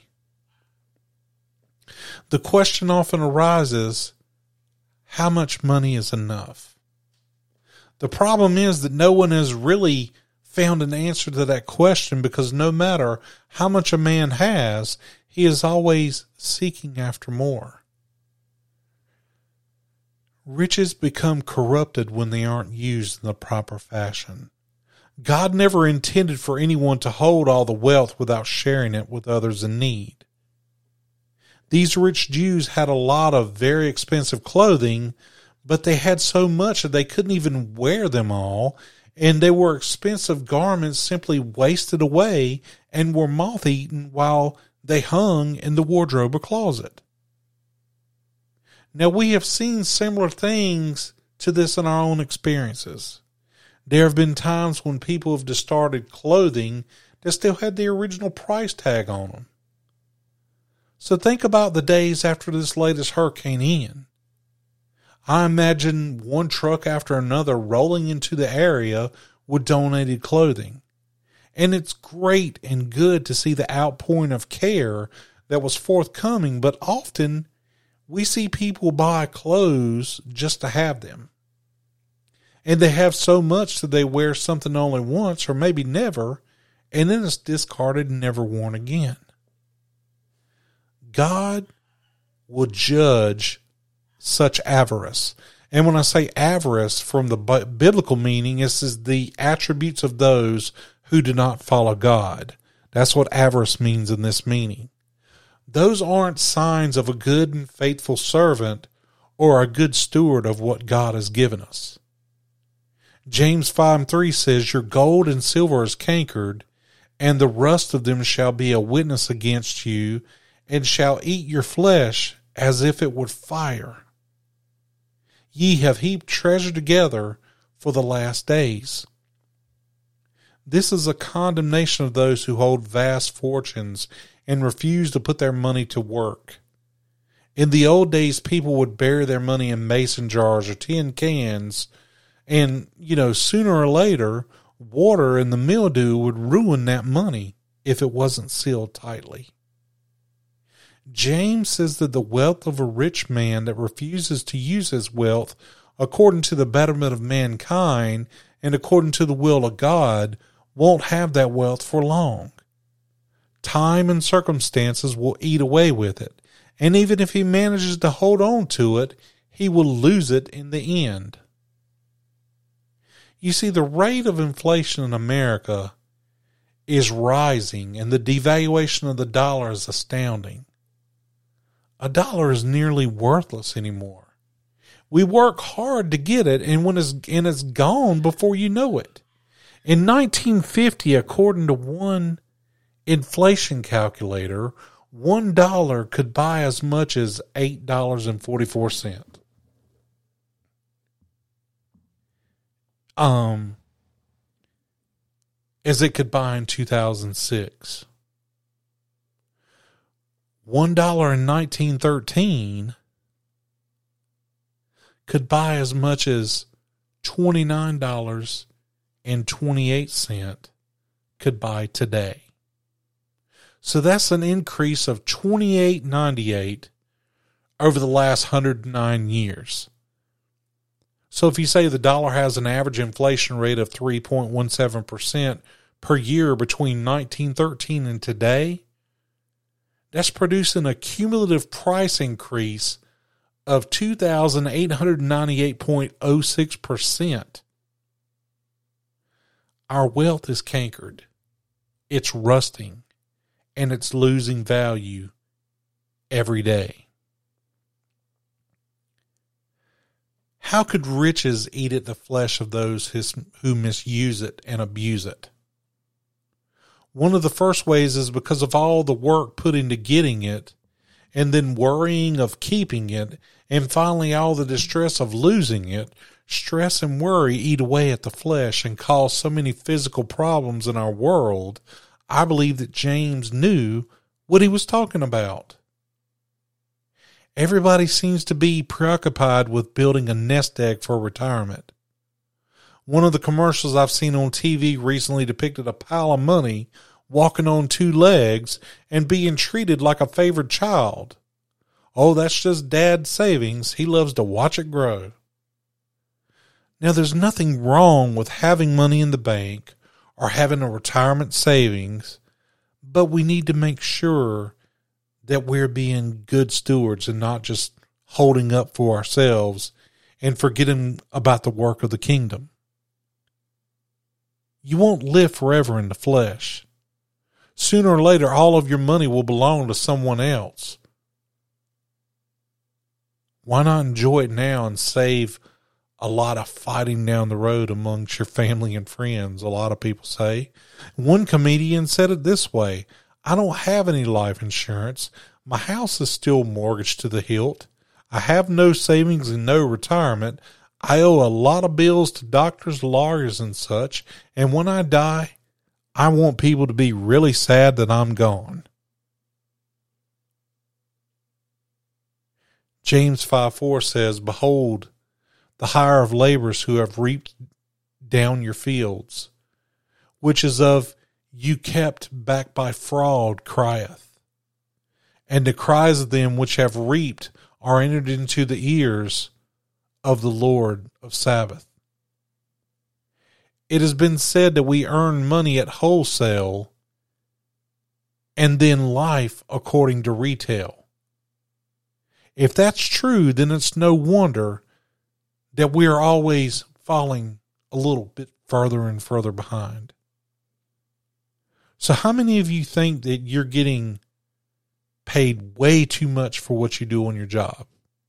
The question often arises, how much money is enough? The problem is that no one has really found an answer to that question, because no matter how much a man has, he is always seeking after more. Riches become corrupted when they aren't used in the proper fashion. God never intended for anyone to hold all the wealth without sharing it with others in need. These rich Jews had a lot of very expensive clothing, but they had so much that they couldn't even wear them all, and they were expensive garments simply wasted away and were moth-eaten while they hung in the wardrobe or closet. Now, we have seen similar things to this in our own experiences. There have been times when people have discarded clothing that still had the original price tag on them. So think about the days after this latest Hurricane Ian. I imagine one truck after another rolling into the area with donated clothing. And it's great and good to see the outpouring of care that was forthcoming, but often we see people buy clothes just to have them. And they have so much that they wear something only once or maybe never, and then it's discarded and never worn again. God will judge such avarice. And when I say avarice from the biblical meaning, this is the attributes of those who do not follow God. That's what avarice means in this meaning. Those aren't signs of a good and faithful servant or a good steward of what God has given us. James five three says, your gold and silver is cankered, and the rust of them shall be a witness against you, and shall eat your flesh as if it were fire. Ye have heaped treasure together for the last days. This is a condemnation of those who hold vast fortunes and refuse to put their money to work. In the old days, people would bury their money in mason jars or tin cans, and, you know, sooner or later, water and the mildew would ruin that money if it wasn't sealed tightly. James says that the wealth of a rich man that refuses to use his wealth according to the betterment of mankind and according to the will of God won't have that wealth for long. Time and circumstances will eat away with it, and even if he manages to hold on to it, he will lose it in the end. You see, the rate of inflation in America is rising, and the devaluation of the dollar is astounding. A dollar is nearly worthless anymore. We work hard to get it, and when it's, and it's gone before you know it. In nineteen fifty, according to one inflation calculator, one dollar could buy as much as eight dollars and forty-four cents. Um, as it could buy in two thousand six. One dollar in nineteen thirteen could buy as much as twenty-nine dollars and twenty-eight cents could buy today. So that's an increase of twenty-eight ninety-eight over the last one hundred nine years. So if you say the dollar has an average inflation rate of three point one seven percent per year between nineteen thirteen and today, that's producing a cumulative price increase of two thousand eight hundred ninety-eight point zero six percent. Our wealth is cankered. It's rusting. And it's losing value every day. How could riches eat at the flesh of those who misuse it and abuse it? One of the first ways is because of all the work put into getting it, and then worrying of keeping it, and finally all the distress of losing it. Stress and worry eat away at the flesh and cause so many physical problems in our world. I believe that James knew what he was talking about. Everybody seems to be preoccupied with building a nest egg for retirement. One of the commercials I've seen on T V recently depicted a pile of money walking on two legs and being treated like a favored child. Oh, that's just Dad's savings. He loves to watch it grow. Now, there's nothing wrong with having money in the bank or having a retirement savings, but we need to make sure that we're being good stewards and not just holding up for ourselves and forgetting about the work of the kingdom. You won't live forever in the flesh. Sooner or later, all of your money will belong to someone else. Why not enjoy it now and save a lot of fighting down the road amongst your family and friends, a lot of people say. One comedian said it this way: I don't have any life insurance. My house is still mortgaged to the hilt. I have no savings and no retirement. I owe a lot of bills to doctors, lawyers, and such. And when I die, I want people to be really sad that I'm gone. James five four says, Behold, the hire of laborers who have reaped down your fields, which is of you kept back by fraud, crieth. And the cries of them which have reaped are entered into the ears of the Lord of Sabaoth. It has been said that we earn money at wholesale and then life according to retail. If that's true, then it's no wonder that we are always falling a little bit further and further behind. So how many of you think that you're getting paid way too much for what you do on your job?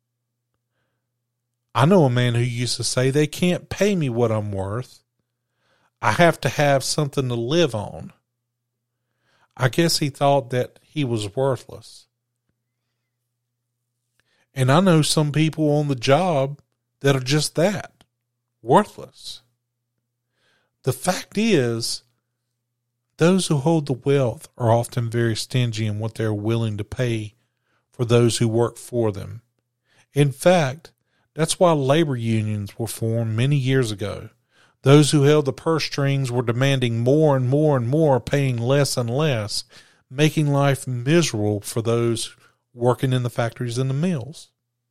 I know a man who used to say, they can't pay me what I'm worth. I have to have something to live on. I guess he thought that he was worthless. And I know some people on the job that are just that, worthless. The fact is, those who hold the wealth are often very stingy in what they're willing to pay for those who work for them. In fact, that's why labor unions were formed many years ago. Those who held the purse strings were demanding more and more and more, paying less and less, making life miserable for those working in the factories and the mills.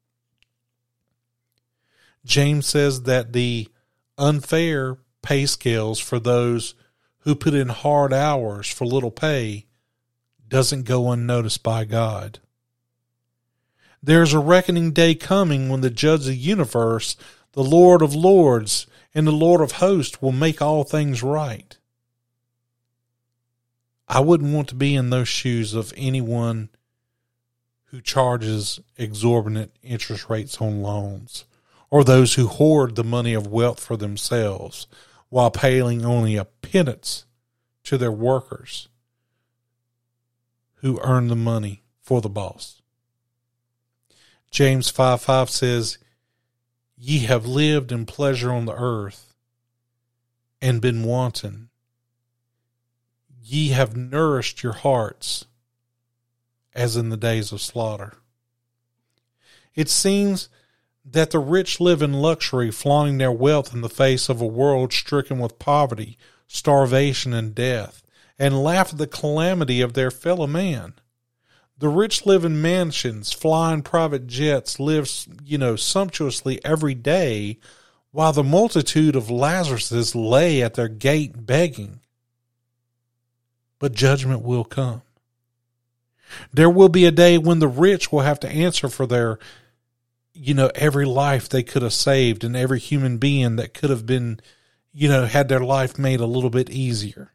James says that the unfair pay scales for those who put in hard hours for little pay doesn't go unnoticed by God. There's a reckoning day coming when the judge of the universe, the Lord of lords, and the Lord of hosts will make all things right. I wouldn't want to be in those shoes of anyone who charges exorbitant interest rates on loans, or those who hoard the money of wealth for themselves while paying only a pittance to their workers who earn the money for the boss. James five five says, "Ye have lived in pleasure on the earth and been wanton. Ye have nourished your hearts as in the days of slaughter." It seems that the rich live in luxury, flaunting their wealth in the face of a world stricken with poverty, starvation, and death, and laugh at the calamity of their fellow man. The rich live in mansions, fly in private jets, live, you know, sumptuously every day, while the multitude of Lazaruses lay at their gate begging. But judgment will come. There will be a day when the rich will have to answer for their, you know, every life they could have saved and every human being that could have been, you know, had their life made a little bit easier.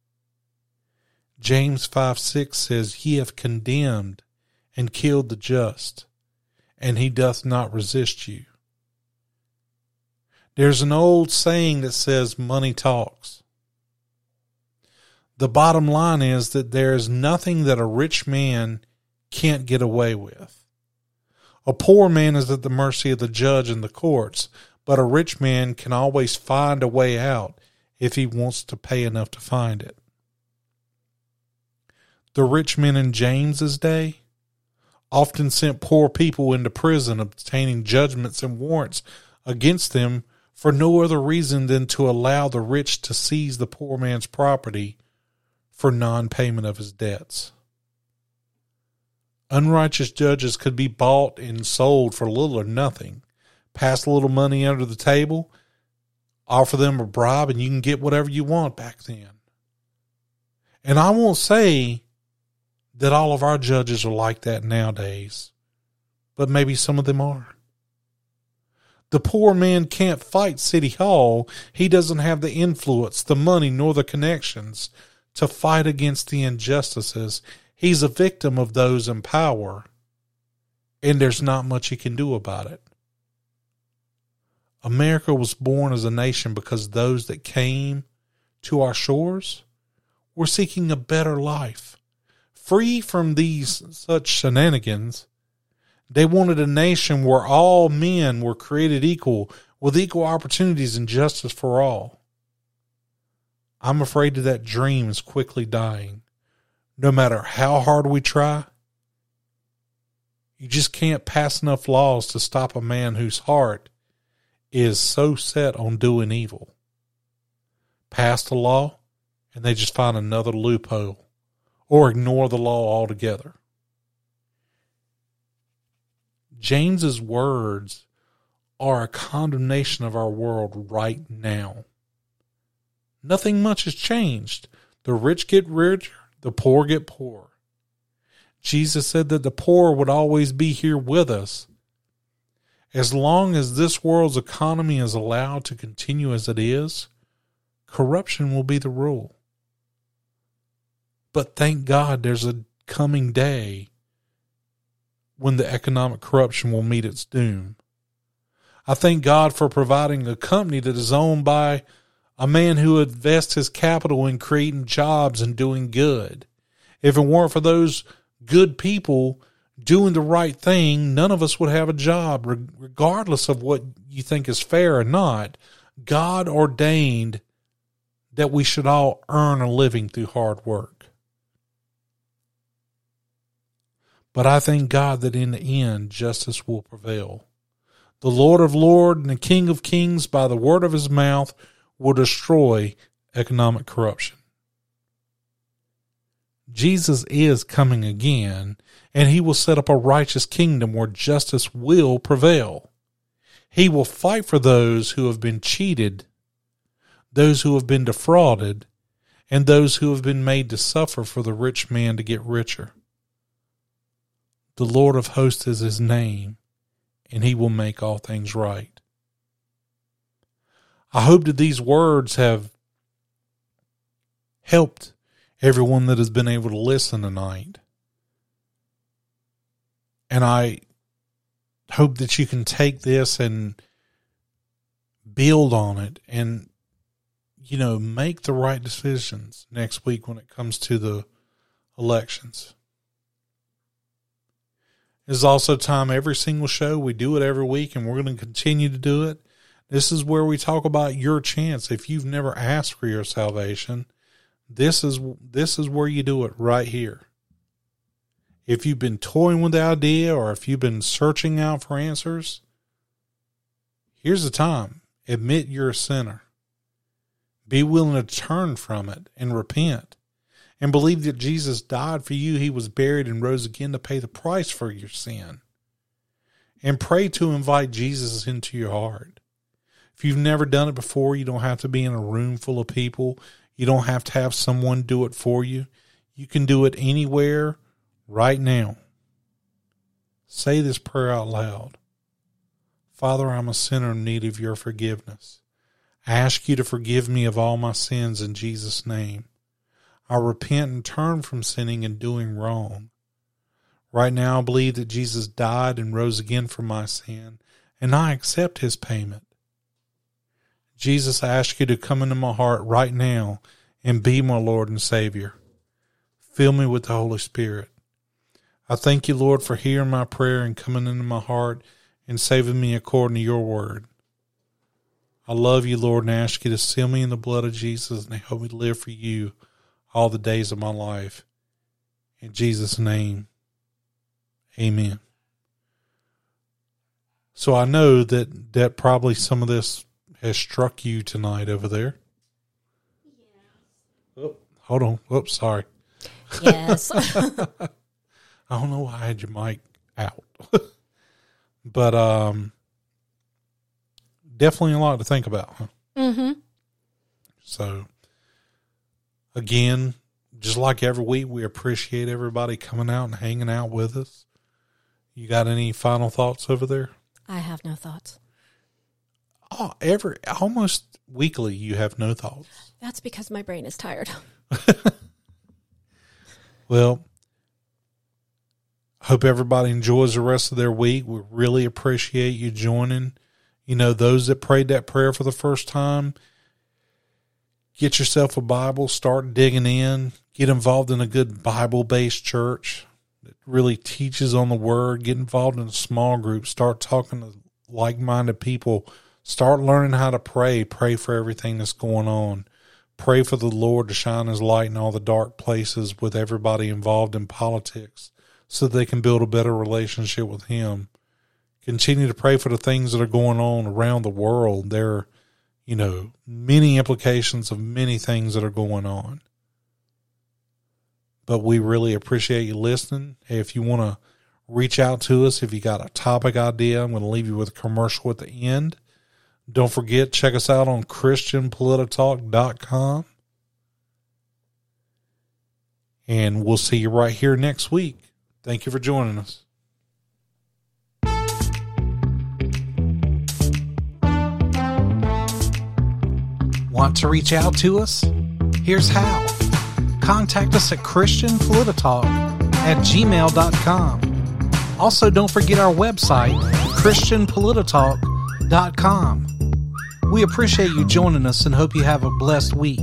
James five six says, "Ye have condemned and killed the just, and he doth not resist you." There's an old saying that says money talks. The bottom line is that there is nothing that a rich man can't get away with. A poor man is at the mercy of the judge and the courts, but a rich man can always find a way out if he wants to pay enough to find it. The rich men in James's day often sent poor people into prison, obtaining judgments and warrants against them for no other reason than to allow the rich to seize the poor man's property for non-payment of his debts. Unrighteous judges could be bought and sold for little or nothing. Pass a little money under the table, offer them a bribe, and you can get whatever you want back then. And I won't say that all of our judges are like that nowadays, but maybe some of them are. The poor man can't fight City Hall. He doesn't have the influence, the money, nor the connections to fight against the injustices. He's a victim of those in power, and there's not much he can do about it. America was born as a nation because those that came to our shores were seeking a better life. Free from these such shenanigans, they wanted a nation where all men were created equal, with equal opportunities and justice for all. I'm afraid that that dream is quickly dying. No matter how hard we try, you just can't pass enough laws to stop a man whose heart is so set on doing evil. Pass the law, and they just find another loophole, or ignore the law altogether. James's words are a condemnation of our world right now. Nothing much has changed. The rich get richer, the poor get poorer. Jesus said that the poor would always be here with us. As long as this world's economy is allowed to continue as it is, corruption will be the rule. But thank God there's a coming day when the economic corruption will meet its doom. I thank God for providing a company that is owned by a man who invests his capital in creating jobs and doing good. If it weren't for those good people doing the right thing, none of us would have a job, regardless of what you think is fair or not. God ordained that we should all earn a living through hard work. But I thank God that in the end, justice will prevail. The Lord of Lords and the King of Kings, by the word of his mouth, will destroy economic corruption. Jesus is coming again, and he will set up a righteous kingdom where justice will prevail. He will fight for those who have been cheated, those who have been defrauded, and those who have been made to suffer for the rich man to get richer. The Lord of hosts is his name, and he will make all things right. I hope that these words have helped everyone that has been able to listen tonight. And I hope that you can take this and build on it and, you know, make the right decisions next week when it comes to the elections. It's also time every single show. We do it every week, and we're going to continue to do it. This is where we talk about your chance. If you've never asked for your salvation, this is this is where you do it right here. If you've been toying with the idea, or if you've been searching out for answers, here's the time. Admit you're a sinner. Be willing to turn from it and repent. And believe that Jesus died for you. He was buried and rose again to pay the price for your sin. And pray to invite Jesus into your heart. If you've never done it before, you don't have to be in a room full of people. You don't have to have someone do it for you. You can do it anywhere right now. Say this prayer out loud. Father, I'm a sinner in need of your forgiveness. I ask you to forgive me of all my sins in Jesus' name. I repent and turn from sinning and doing wrong. Right now, I believe that Jesus died and rose again for my sin, and I accept his payment. Jesus, I ask you to come into my heart right now and be my Lord and Savior. Fill me with the Holy Spirit. I thank you, Lord, for hearing my prayer and coming into my heart and saving me according to your word. I love you, Lord, and ask you to seal me in the blood of Jesus and help me live for you all the days of my life. In Jesus' name, amen. So I know that, that probably some of this has struck you tonight over there. Yeah. Oh, hold on. Oops, sorry. Yes. I don't know why I had your mic out. But um, definitely a lot to think about. Huh? Mm-hmm. So, again, just like every week, we appreciate everybody coming out and hanging out with us. You got any final thoughts over there? I have no thoughts. Oh, every almost weekly, you have no thoughts. That's because my brain is tired. Well, hope everybody enjoys the rest of their week. We really appreciate you joining. You know, those that prayed that prayer for the first time, get yourself a Bible, start digging in, get involved in a good Bible-based church that really teaches on the Word, get involved in a small group, start talking to like-minded people, start learning how to pray, pray for everything that's going on. Pray for the Lord to shine his light in all the dark places with everybody involved in politics so they can build a better relationship with him. Continue to pray for the things that are going on around the world. There are, you know, many implications of many things that are going on. But we really appreciate you listening. Hey, if you want to reach out to us, if you got a topic idea, I'm going to leave you with a commercial at the end. Don't forget, check us out on Christian Polititalk dot com. And we'll see you right here next week. Thank you for joining us. Want to reach out to us? Here's how. Contact us at Christian Polititalk at gmail dot com. Also, don't forget our website, Christian Polititalk dot com. We appreciate you joining us and hope you have a blessed week.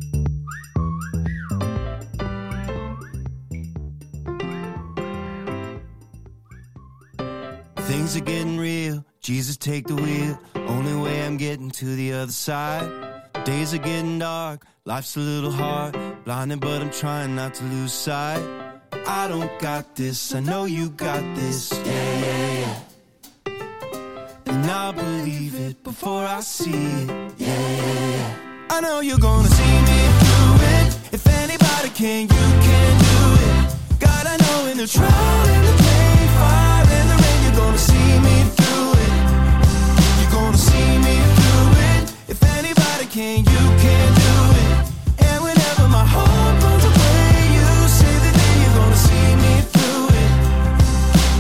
Things are getting real. Jesus, take the wheel. Only way I'm getting to the other side. Days are getting dark. Life's a little hard. Blinded, but I'm trying not to lose sight. I don't got this. I know you got this. Yeah, yeah, yeah. And I believe it before I see it. Yeah, yeah, yeah. I know you're gonna see me through it. If anybody can, you can do it. God, I know in the trial, in the pain, fire, in the rain, you're gonna see me through it. You're gonna see me through it. If anybody can, you can do it. And whenever my heart runs away, you say that you're gonna see me through it.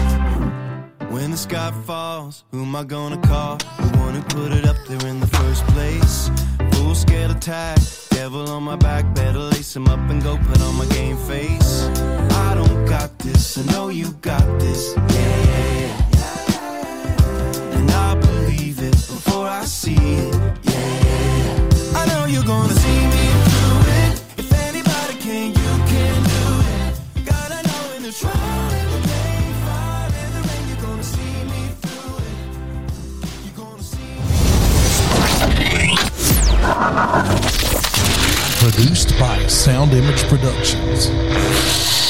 miles. Who am I gonna call? The one who put it up there in the first place. Full scale attack, devil on my back. Better lace him up and go put on my game face. I don't got this, I know you got this. Yeah, yeah, yeah. And I believe it before I see it. Yeah, yeah. I know you're gonna see me through it. If anybody can, you can do it. Gotta know in the trial, in the pain, fire, in the rain, you're gonna see me through it. You're gonna see me. Produced by Sound Image Productions.